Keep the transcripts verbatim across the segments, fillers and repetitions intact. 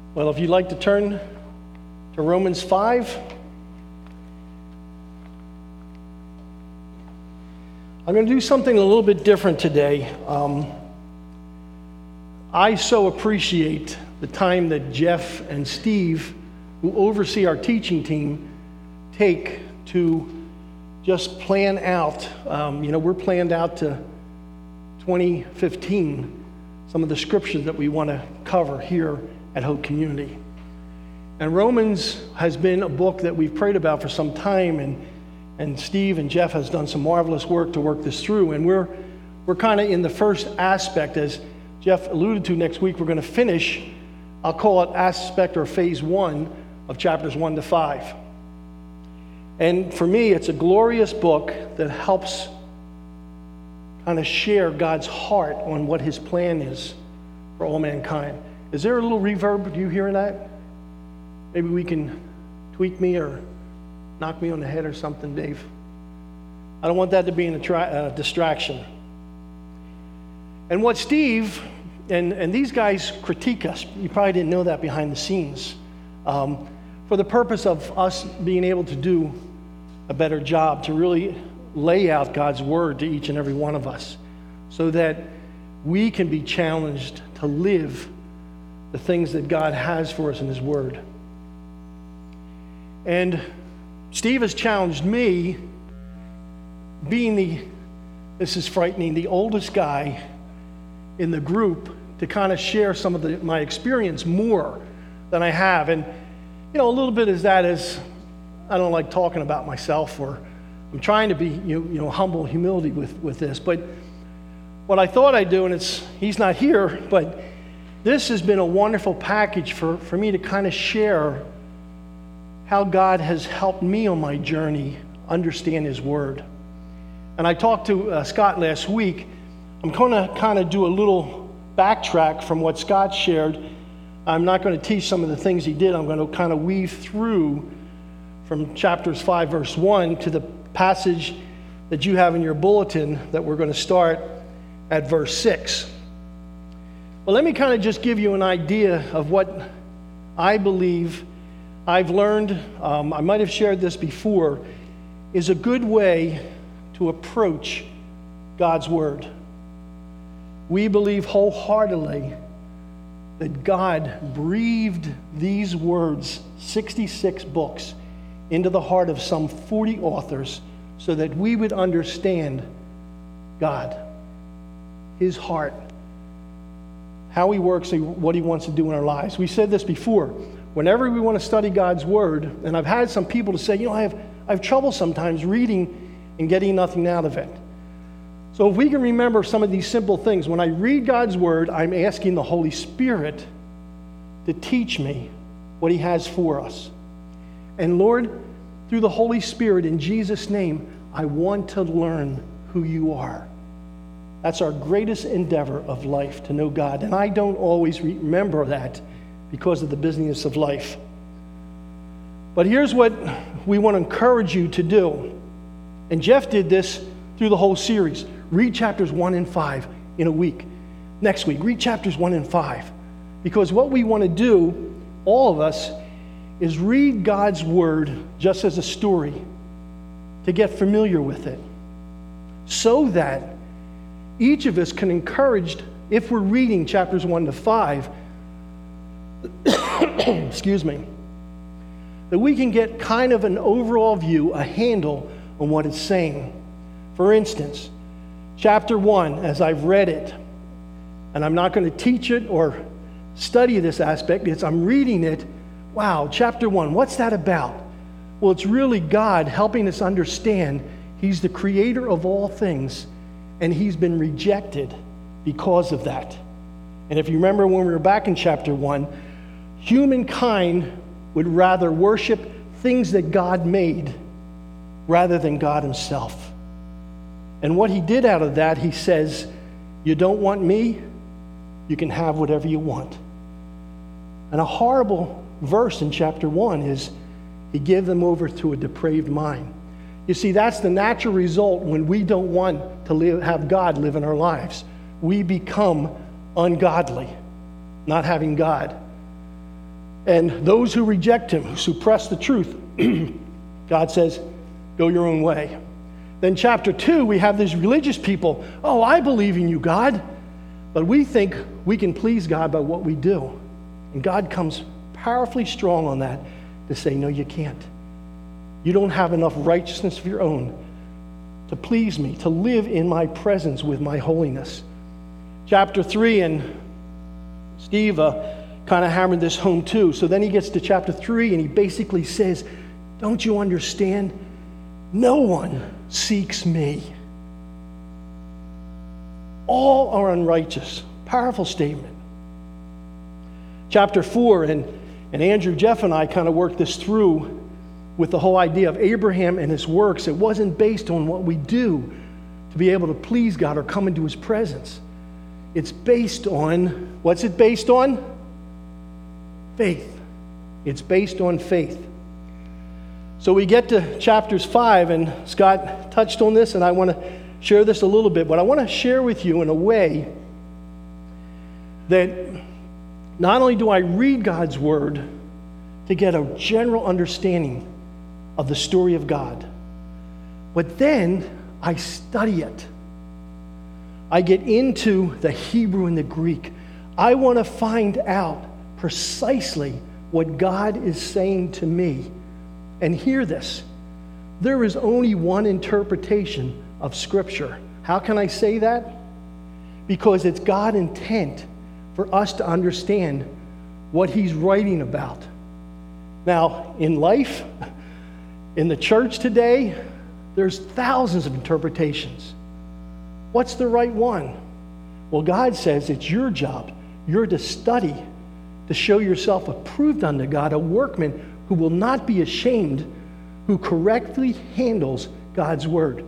Well, if you'd like to turn to Romans five, I'm going to do something a little bit different today. Um, I so appreciate the time that Jeff and Steve, who oversee our teaching team, take to just plan out. Um, you know, we're planned out to twenty fifteen, some of the scriptures that we want to cover here at Hope Community. And Romans has been a book that we've prayed about for some time, and and Steve and Jeff has done some marvelous work to work this through. And we're we're kind of in the first aspect, as Jeff alluded to. Next week we're going to finish, I'll call it aspect or phase one of chapters one to five. And for me, it's a glorious book that helps kind of share God's heart on what his plan is for all mankind. Is there a little reverb? Do you hear that? Maybe we can tweak me or knock me on the head or something, Dave. I don't want that to be a attra- uh, distraction. And what Steve and, and these guys critique us, you probably didn't know that behind the scenes, um, for the purpose of us being able to do a better job, to really lay out God's word to each and every one of us so that we can be challenged to live the things that God has for us in his word. And Steve has challenged me, being the, this is frightening, the oldest guy in the group, to kind of share some of the, my experience more than I have. And, you know, a little bit is that is, I don't like talking about myself, or I'm trying to be, you know, you know humble humility with, with this. But what I thought I'd do, and it's, he's not here, but this has been a wonderful package for, for me to kind of share how God has helped me on my journey understand his word. And I talked to uh, Scott last week. I'm going to kind of do a little backtrack from what Scott shared. I'm not going to teach some of the things he did. I'm going to kind of weave through from chapters five, verse one, to the passage that you have in your bulletin that we're going to start at verse six. Well, let me kind of just give you an idea of what I believe I've learned, um, I might have shared this before, is a good way to approach God's word. We believe wholeheartedly that God breathed these words, sixty-six books, into the heart of some forty authors so that we would understand God, his heart, how he works and what he wants to do in our lives. We said this before. Whenever we want to study God's word, and I've had some people to say, you know, I have, I have trouble sometimes reading and getting nothing out of it. So if we can remember some of these simple things, when I read God's word, I'm asking the Holy Spirit to teach me what he has for us. And Lord, through the Holy Spirit, in Jesus' name, I want to learn who you are. That's our greatest endeavor of life, to know God. And I don't always remember that because of the busyness of life. But here's what we want to encourage you to do. And Jeff did this through the whole series. Read chapters one and five in a week. Next week, read chapters one and five. Because what we want to do, all of us, is read God's word just as a story, to get familiar with it, so that each of us can encourage, if we're reading chapters one to five, excuse me, that we can get kind of an overall view, a handle on what it's saying. For instance, chapter one, as I've read it, and I'm not going to teach it or study this aspect, because I'm reading it. Wow, chapter one, what's that about? Well, it's really God helping us understand he's the creator of all things, and he's been rejected because of that. And if you remember when we were back in chapter one, humankind would rather worship things that God made rather than God himself. And what he did out of that, he says, you don't want me? You can have whatever you want. And a horrible verse in chapter one is, he gave them over to a depraved mind. You see, that's the natural result when we don't want to live, have God live in our lives. We become ungodly, not having God. And those who reject him, who suppress the truth, God says, go your own way. Then chapter two, we have these religious people. Oh, I believe in you, God. But we think we can please God by what we do. And God comes powerfully strong on that to say, no, you can't. You don't have enough righteousness of your own to please me, to live in my presence with my holiness. Chapter three, and Steve uh, kind of hammered this home too. So then he gets to chapter three, and he basically says, don't you understand? No one seeks me. All are unrighteous. Powerful statement. Chapter four, and, and Andrew, Jeff, and I kind of worked this through with the whole idea of Abraham and his works. It wasn't based on what we do to be able to please God or come into his presence. It's based on, what's it based on? Faith. It's based on faith. So we get to chapters five, and Scott touched on this, and I want to share this a little bit, but I want to share with you in a way that not only do I read God's word to get a general understanding of the story of God, but then I study it. I get into the Hebrew and the Greek. I want to find out precisely what God is saying to me. And hear this. There is only one interpretation of Scripture. How can I say that? Because it's God's intent for us to understand what he's writing about. Now, in life, in the church today, there's thousands of interpretations. What's the right one? Well, God says it's your job. You're to study, to show yourself approved unto God, a workman who will not be ashamed, who correctly handles God's word.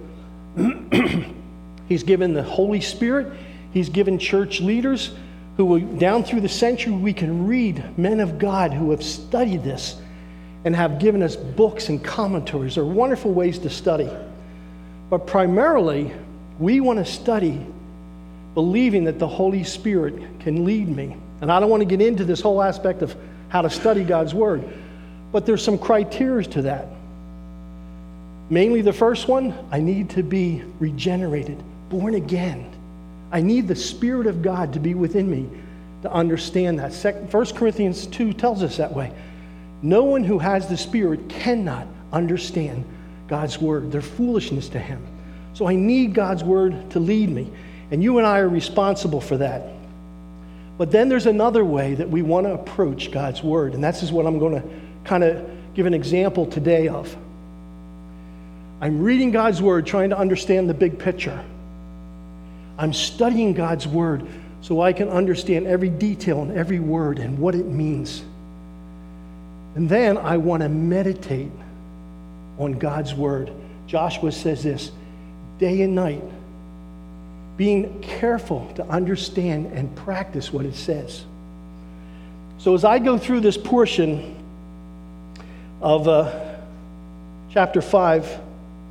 He's given the Holy Spirit. He's given church leaders who, will, down through the century, we can read men of God who have studied this and have given us books and commentaries. They're wonderful ways to study. But primarily, we want to study believing that the Holy Spirit can lead me. And I don't want to get into this whole aspect of how to study God's word, but there's some criteria to that. Mainly the first one, I need to be regenerated, born again. I need the Spirit of God to be within me to understand that. First Corinthians two tells us that way. No one who has the Spirit cannot understand God's word. They're foolishness to him. So I need God's word to lead me. And you and I are responsible for that. But then there's another way that we want to approach God's word. And that's what I'm going to kind of give an example today of. I'm reading God's word, trying to understand the big picture. I'm studying God's word so I can understand every detail and every word and what it means. And then I want to meditate on God's word. Joshua says this, day and night, being careful to understand and practice what it says. So as I go through this portion of uh, chapter five,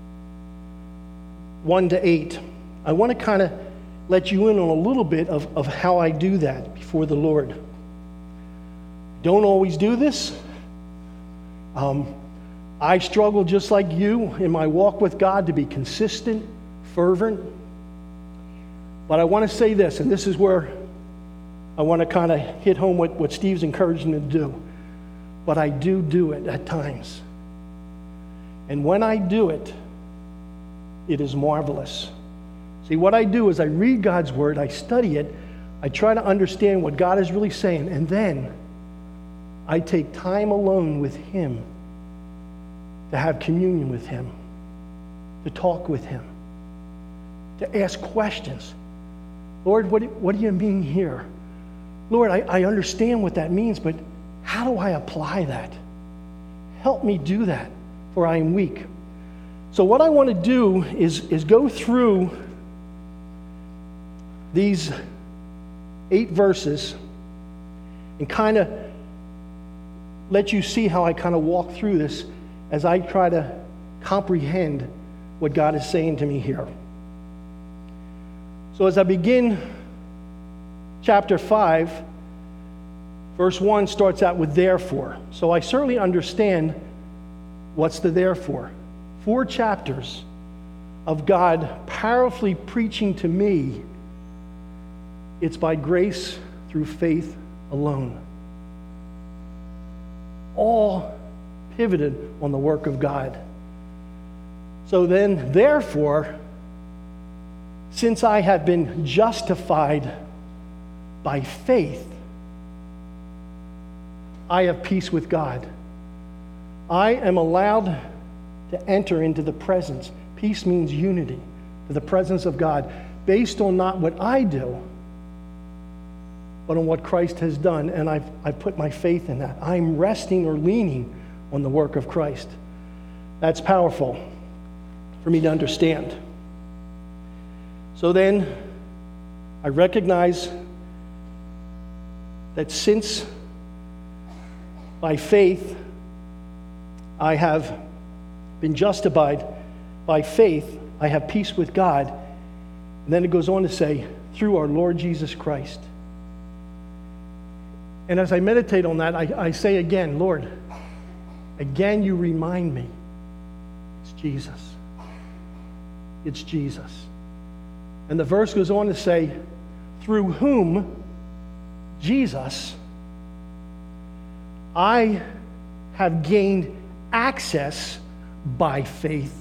one to eight, I want to kind of let you in on a little bit of, of how I do that before the Lord. Don't always do this. Um, I struggle just like you in my walk with God to be consistent, fervent. But I want to say this, and this is where I want to kind of hit home what, what Steve's encouraging me to do. But I do do it at times. And when I do it, it is marvelous. See, what I do is I read God's word, I study it, I try to understand what God is really saying, and then I take time alone with him to have communion with him, to talk with him, to ask questions. Lord, what, what do you mean here? Lord, I, I understand what that means, but how do I apply that? Help me do that, for I am weak. So what I want to do is, is go through these eight verses and kind of let you see how I kind of walk through this as I try to comprehend what God is saying to me here. So as I begin chapter five, Verse one starts out with therefore. So I certainly understand what's the therefore. Four chapters of God powerfully preaching to me, it's by grace through faith alone. All pivoted on the work of God. So then, therefore, since I have been justified by faith, I have peace with God. I am allowed to enter into the presence. Peace means unity, to the presence of God, based on not what I do, but on what Christ has done, and I've, I've put my faith in that. I'm resting or leaning on the work of Christ. That's powerful for me to understand. So then, I recognize that since by faith I have been justified, by faith I have peace with God. And then it goes on to say, through our Lord Jesus Christ. And as I meditate on that, I, I say again, Lord, again you remind me, it's Jesus. It's Jesus. And the verse goes on to say, through whom, Jesus, I have gained access by faith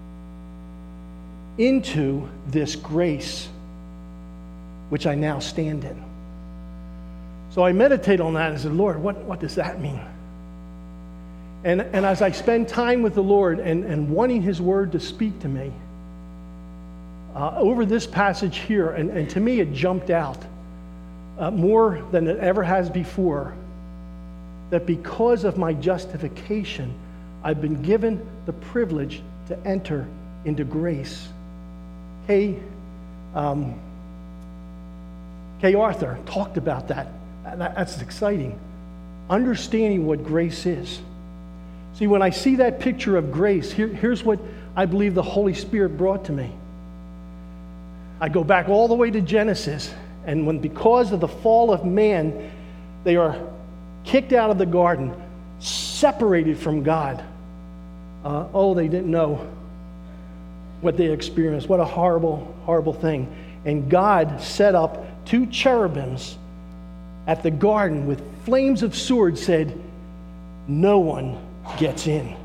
into this grace which I now stand in. So I meditate on that and said, Lord, what, what does that mean? And, and as I spend time with the Lord and, and wanting His Word to speak to me, uh, over this passage here, and, and to me it jumped out uh, more than it ever has before, that because of my justification, I've been given the privilege to enter into grace. Kay, um, Kay Arthur talked about that. That's exciting. Understanding what grace is. See, when I see that picture of grace, here, here's what I believe the Holy Spirit brought to me. I go back all the way to Genesis, and when because of the fall of man, they are kicked out of the garden, separated from God. Uh, oh, they didn't know what they experienced. What a horrible, horrible thing. And God set up two cherubims at the garden with flames of swords, said, no one gets in.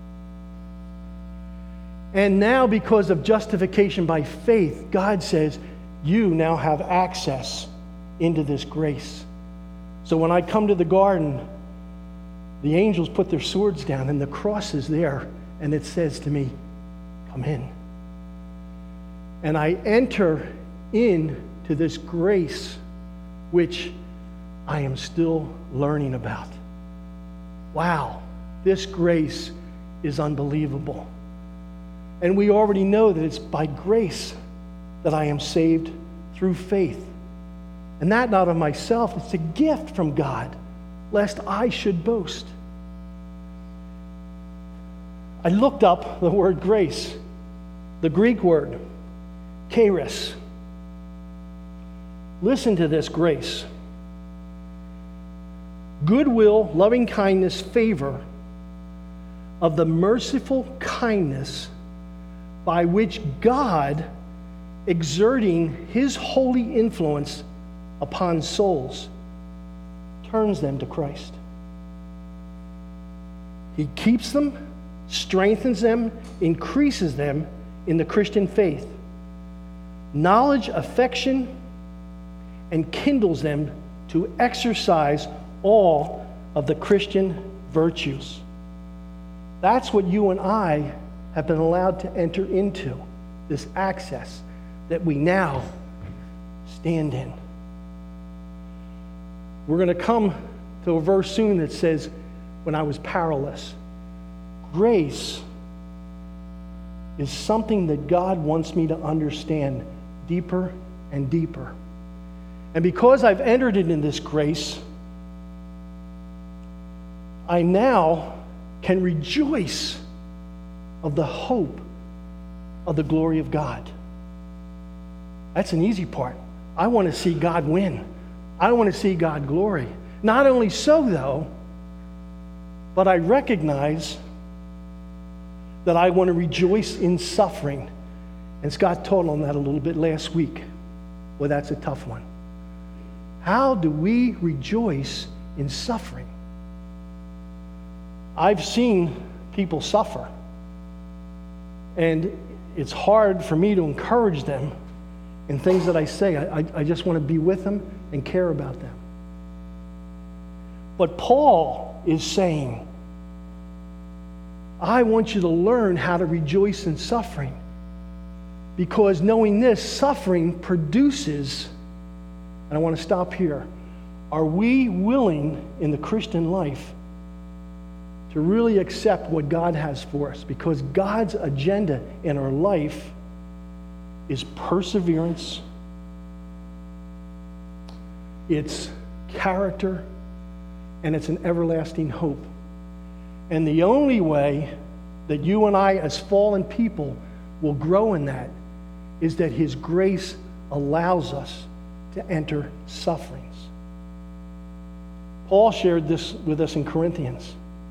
And now, because of justification by faith, God says, you now have access into this grace. So when I come to the garden, the angels put their swords down and the cross is there, and it says to me, come in. And I enter into this grace which I am still learning about. Wow, this grace is unbelievable. And we already know that it's by grace that I am saved through faith. And that not of myself, it's a gift from God, lest I should boast. I looked up the word grace, the Greek word, charis. Listen to this grace. Goodwill, loving kindness, favor of the merciful kindness by which God, exerting His holy influence upon souls, turns them to Christ. He keeps them, strengthens them, increases them in the Christian faith, knowledge, affection, and kindles them to exercise all of the Christian virtues. That's what you and I have been allowed to enter into, this access that we now stand in. We're going to come to a verse soon that says, when I was powerless. Grace is something that God wants me to understand deeper and deeper. And because I've entered into this grace, I now can rejoice of the hope of the glory of God. That's an easy part. I want to see God win. I want to see God glory. Not only so, though, but I recognize that I want to rejoice in suffering. And Scott taught on that a little bit last week. Well, that's a tough one. How do we rejoice in suffering? I've seen people suffer, and it's hard for me to encourage them in things that I say. I, I, I just want to be with them and care about them. But Paul is saying, I want you to learn how to rejoice in suffering, because knowing this, suffering produces, and I want to stop here, are we willing in the Christian life to really accept what God has for us? Because God's agenda in our life is perseverance, it's character, and it's an everlasting hope. And the only way that you and I as fallen people will grow in that is that His grace allows us to enter sufferings. Paul shared this with us in Corinthians,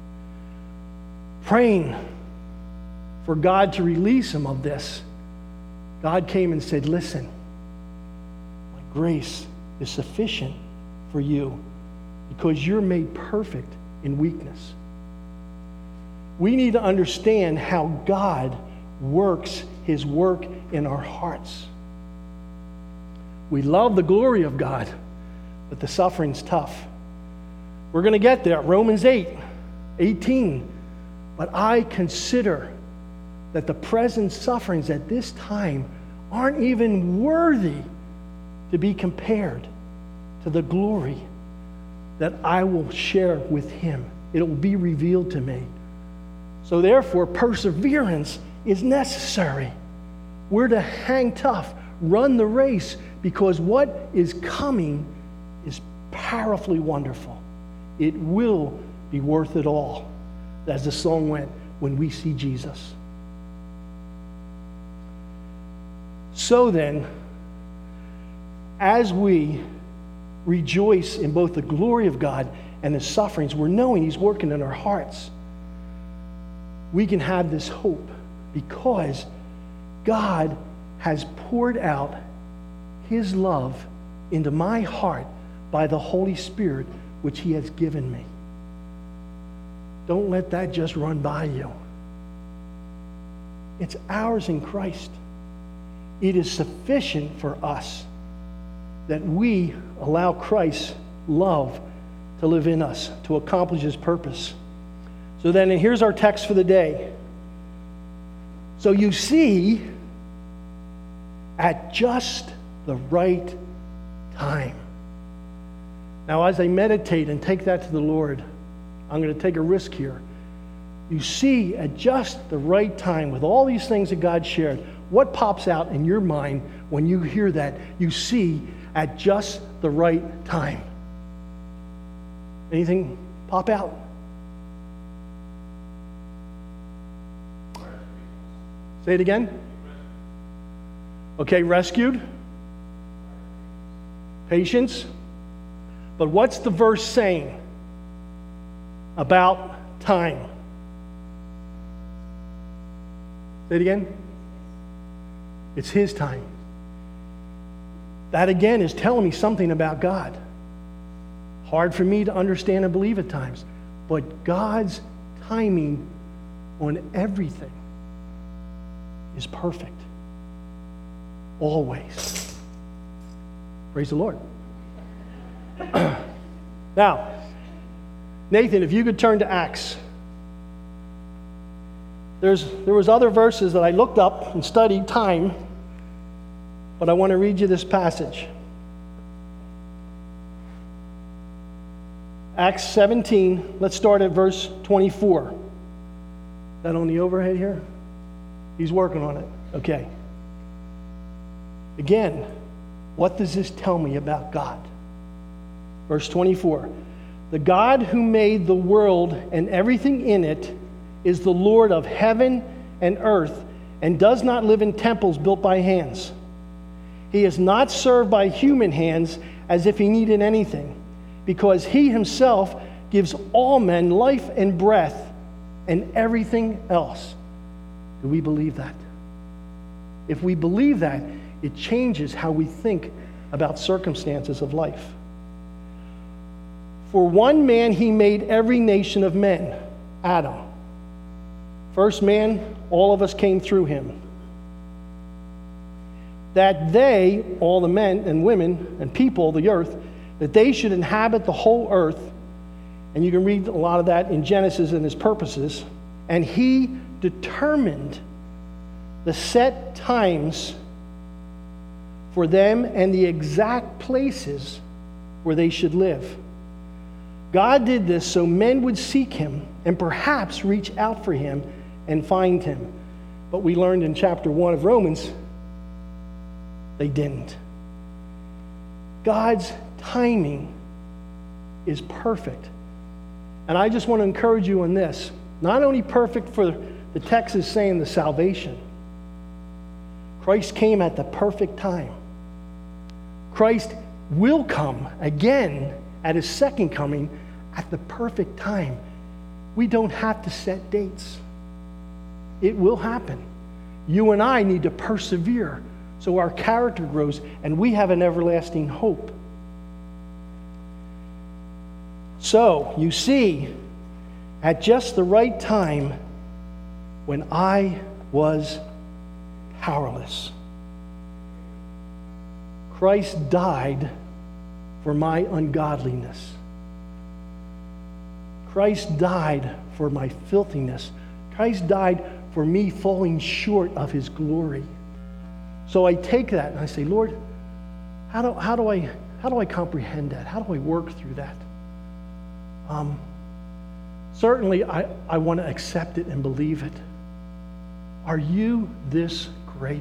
praying for God to release him of this. God came and said, listen, my grace is sufficient for you because you're made perfect in weakness. We need to understand how God works His work in our hearts. We love the glory of God, but the suffering's tough. We're going to get there. Romans eight, eighteen. But I consider that the present sufferings at this time aren't even worthy to be compared to the glory that I will share with Him. It will be revealed to me. So therefore, perseverance is necessary. We're to hang tough, run the race, because what is coming is powerfully wonderful. It will be worth it all, as the song went, when we see Jesus. So then, as we rejoice in both the glory of God and the sufferings, we're knowing He's working in our hearts. We can have this hope because God has poured out His love into my heart by the Holy Spirit, which He has given me. Don't let that just run by you. It's ours in Christ. It is sufficient for us that we allow Christ's love to live in us, to accomplish His purpose. So then, and here's our text for the day. So you see, at just the right time. Now, as I meditate and take that to the Lord, I'm going to take a risk here. You see, at just the right time, with all these things that God shared, what pops out in your mind when you hear that? You see, at just the right time. Anything pop out? Say it again. Okay, rescued. Patience. But what's the verse saying about time? Say it again. It's His time. That again is telling me something about God. Hard for me to understand and believe at times. But God's timing on everything is perfect. Always. Praise the Lord. Now, Nathan, if you could turn to Acts. There's, there was other verses that I looked up and studied time, but I want to read you this passage. Acts seventeen, let's start at verse twenty-four. Is that on the overhead here? He's working on it. Okay. Again, what does this tell me about God? Verse twenty-four. The God who made the world and everything in it is the Lord of heaven and earth and does not live in temples built by hands. He is not served by human hands as if He needed anything. because he himself gives all men life and breath and everything else. Do we believe that? If we believe that, it changes how we think about circumstances of life. For one man he made every nation of men, Adam. First man, all of us came through him. That they, all the men and women and people of the earth, that they should inhabit the whole earth. And you can read a lot of that in Genesis and his purposes. And he determined the set times for them and the exact places where they should live. God did this so men would seek him and perhaps reach out for him and find him. But we learned in chapter one of Romans, they didn't. God's timing is perfect. And I just want to encourage you on this. Not only perfect for the text is saying the salvation. Christ came at the perfect time. Christ will come again at his second coming at the perfect time. We don't have to set dates. It will happen. You and I need to persevere so our character grows and we have an everlasting hope. So, you see, at just the right time, when I was powerless, Christ died for my ungodliness. Christ died for my filthiness. Christ died for me falling short of his glory. So I take that and I say, Lord, how do, how do I how do I comprehend that? How do I work through that? Um, certainly, I, I want to accept it and believe it. Are you this great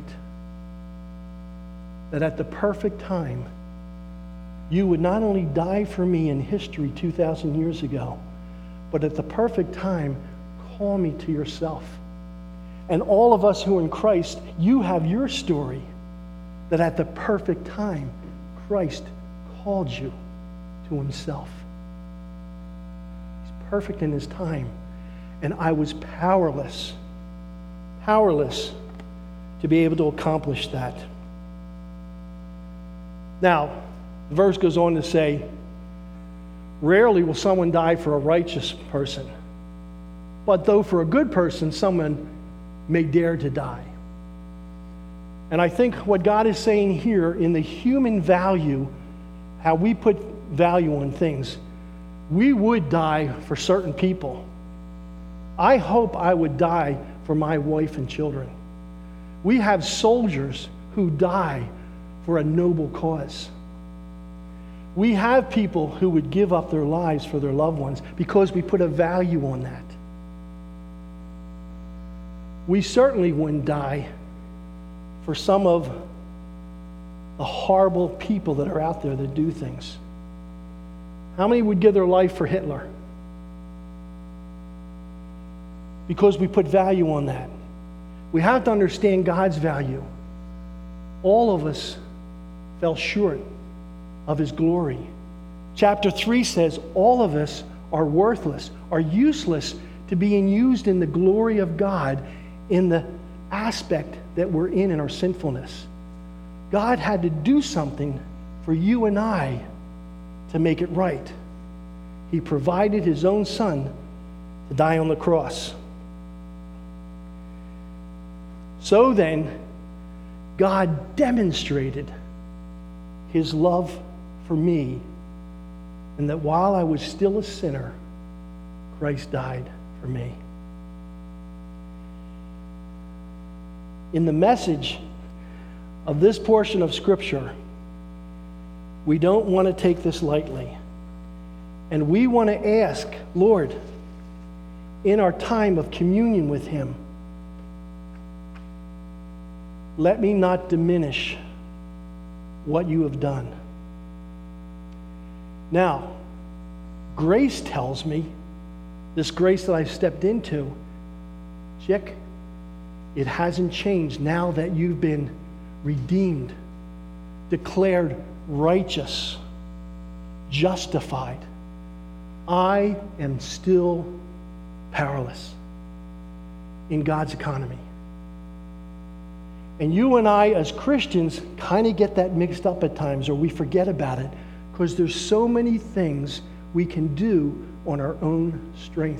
that at the perfect time, you would not only die for me in history two thousand years ago, but at the perfect time, call me to yourself? And all of us who are in Christ, you have your story that at the perfect time, Christ called you to himself. He's perfect in his time. And I was powerless, powerless to be able to accomplish that. Now, the verse goes on to say, rarely will someone die for a righteous person, but though for a good person, someone may dare to die. And I think what God is saying here in the human value, how we put value on things, we would die for certain people. I hope I would die for my wife and children. We have soldiers who die for a noble cause. We have people who would give up their lives for their loved ones because we put a value on that. We certainly wouldn't die for some of the horrible people that are out there that do things. How many would give their life for Hitler? Because we put value on that. We have to understand God's value. All of us fell short of his glory. Chapter three says all of us are worthless, are useless to being used in the glory of God in the aspect that we're in in our sinfulness. God had to do something for you and I to make it right. He provided his own son to die on the cross. So then, God demonstrated his love for me, and that while I was still a sinner, Christ died for me. In the message of this portion of Scripture, we don't want to take this lightly. And we want to ask, Lord, in our time of communion with him, let me not diminish what you have done. Now, grace tells me, this grace that I've stepped into, Chick, it hasn't changed now that you've been redeemed, declared righteous. justified, I am still powerless in God's economy. And you and I, as Christians, kind of get that mixed up at times, or we forget about it, because there's so many things we can do on our own strength.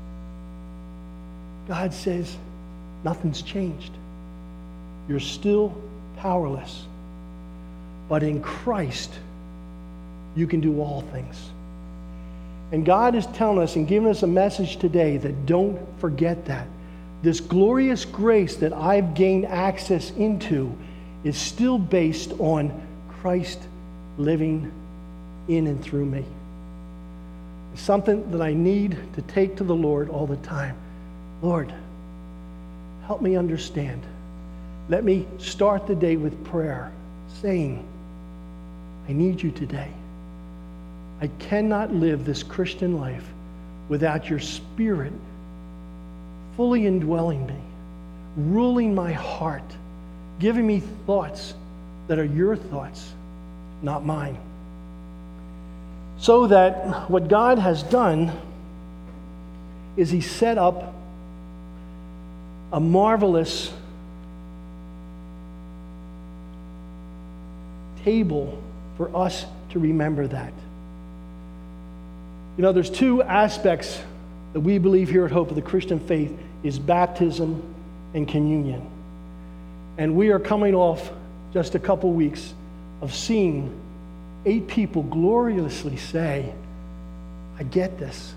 God says, nothing's changed. You're still powerless. But in Christ, you can do all things. And God is telling us and giving us a message today that don't forget that. This glorious grace that I've gained access into is still based on Christ living in and through me. It's something that I need to take to the Lord all the time. Lord, help me understand. Let me start the day with prayer, saying, I need you today. I cannot live this Christian life without your Spirit fully indwelling me, ruling my heart, giving me thoughts that are your thoughts, not mine. So that what God has done is He set up a marvelous table for us to remember that. You know, there's two aspects that we believe here at Hope of the Christian faith is baptism and communion. And we are coming off just a couple weeks of seeing eight people gloriously say, I get this.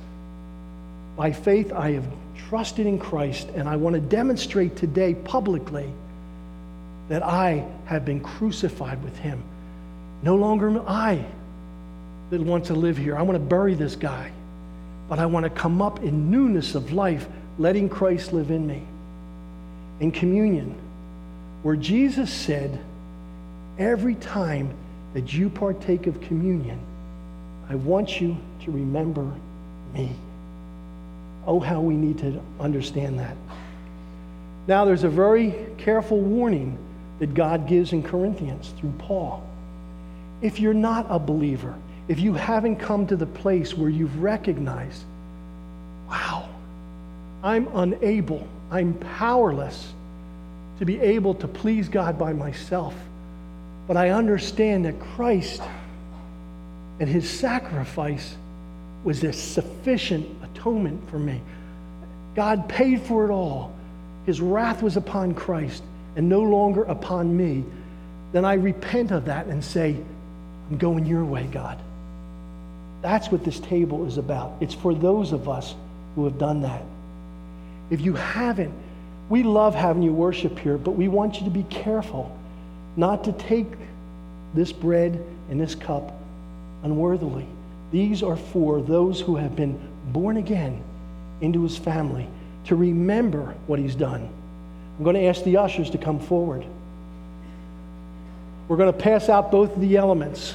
By faith, I have trusted in Christ, and I want to demonstrate today publicly that I have been crucified with Him. No longer am I that wants to live here. I want to bury this guy. But I want to come up in newness of life, letting Christ live in me. In communion, where Jesus said, every time that you partake of communion, I want you to remember me. Oh, how we need to understand that. Now, there's a very careful warning that God gives in Corinthians through Paul. If you're not a believer, if you haven't come to the place where you've recognized, wow, I'm unable, I'm powerless to be able to please God by myself, but I understand that Christ and His sacrifice was a sufficient atonement for me. God paid for it all. His wrath was upon Christ and no longer upon me. Then I repent of that and say, I'm going your way, God. That's what this table is about. It's for those of us who have done that. If you haven't, we love having you worship here, but we want you to be careful not to take this bread and this cup unworthily. These are for those who have been born again into His family, to remember what He's done. I'm going to ask the ushers to come forward. We're going to pass out both of the elements.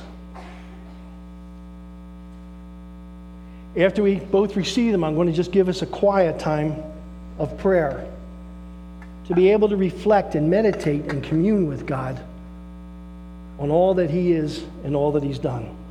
After we both receive them, I'm going to just give us a quiet time of prayer to be able to reflect and meditate and commune with God on all that He is and all that He's done.